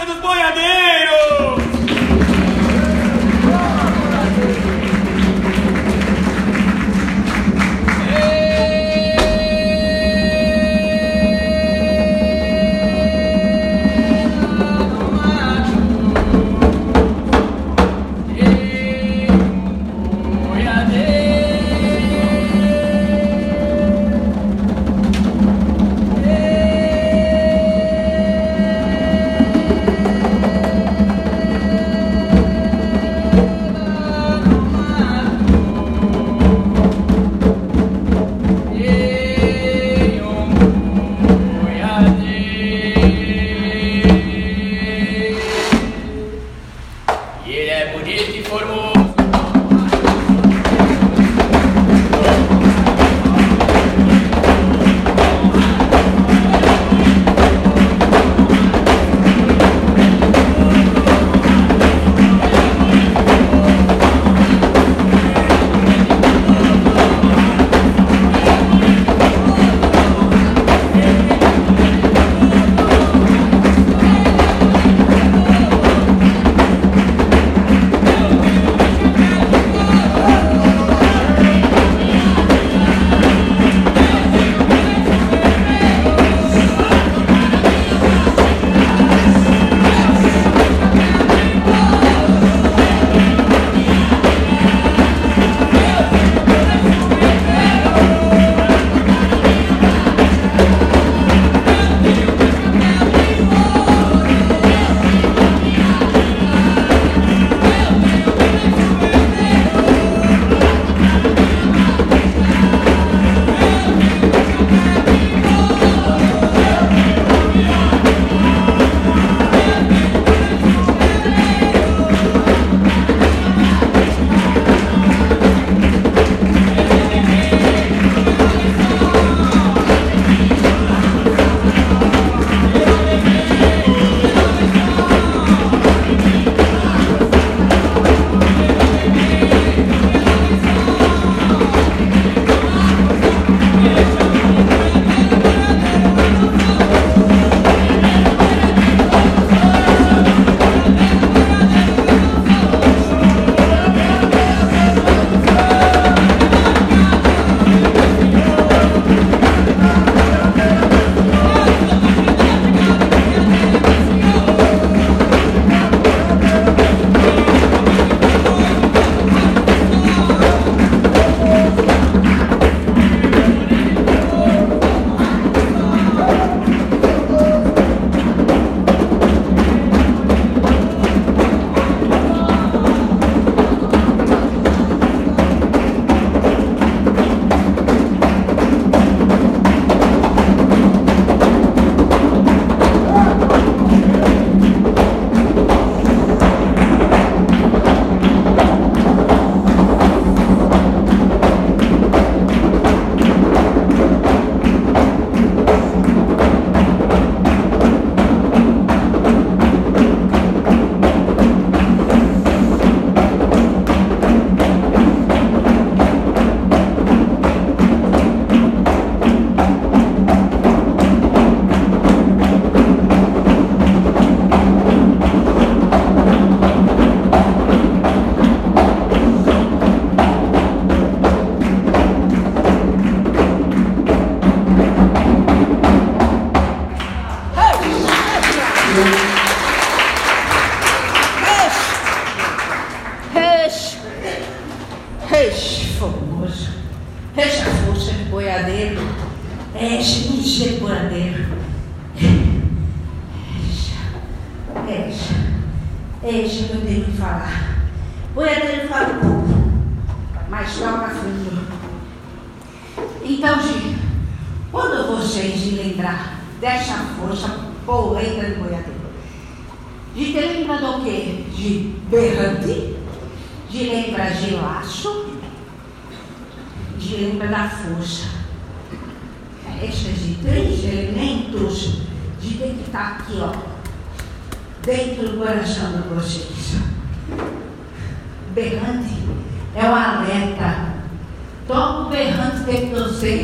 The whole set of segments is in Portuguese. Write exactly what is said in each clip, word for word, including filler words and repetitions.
força dos boiadeiros!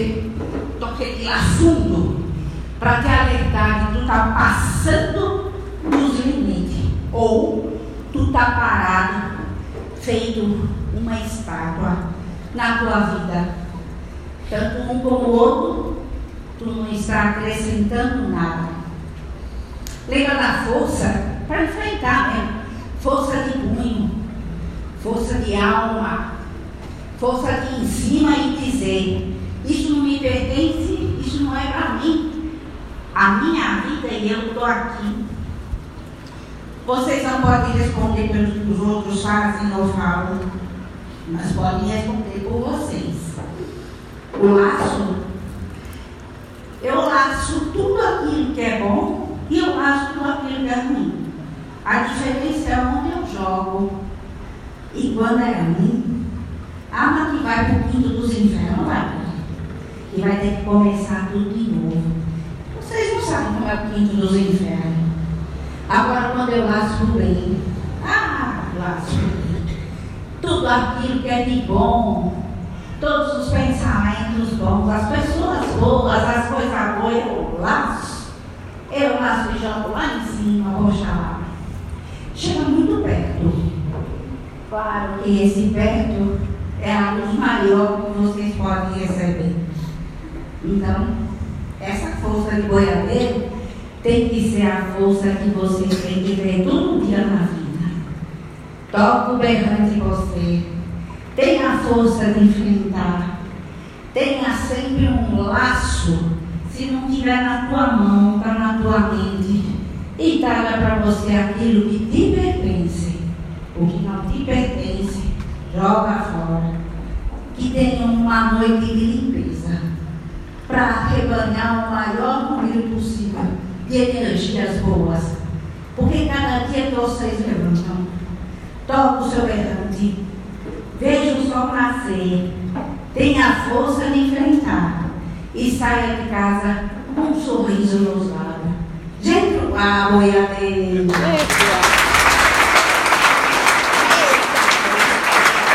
Toque de lá fundo para te alertar que tu tá passando nos limite. Ou tu está parado, feito uma estátua na tua vida. Tanto um como o outro, tu não está acrescentando nada. Lembra da força para enfrentar, né? Força de punho, força de alma, força de ir em cima e dizer: isso não me pertence, isso não é para mim, a minha vida e eu estou aqui. Vocês não podem responder pelo que os outros fazem ou falam, mas podem responder por vocês. O laço, eu laço tudo aquilo que é bom e eu laço tudo aquilo que é ruim. A diferença é onde eu jogo. E quando é ruim, a alma que vai para o quinto dos infernos vai. E vai ter que começar tudo de novo. Vocês não sabem como é o quinto dos infernos. Agora, quando eu laço o bem, ah, laço o bem. Tudo aquilo que é de bom, todos os pensamentos bons, as pessoas boas, as coisas boas, eu laço. Eu laço e jogo lá em cima, Oxalá. Chega muito perto. Claro que esse perto é a luz maior que vocês podem receber. Então, essa força de boiadeiro tem que ser a força que vocês têm que ter todo dia na vida. Toca o berrante em você. Tenha a força de enfrentar. Tenha sempre um laço. Se não tiver na tua mão, está na tua mente. E traga para você aquilo que te pertence. O que não te pertence, joga fora. Que tenha uma noite de limpeza. Para arrebanhar o maior número possível de energias boas. Porque cada dia que vocês levantam, toca o seu berrante, veja o sol nascer, tenha a força de enfrentar e saia de casa com um sorriso nos lábios. Gente, ah, boiadeiro!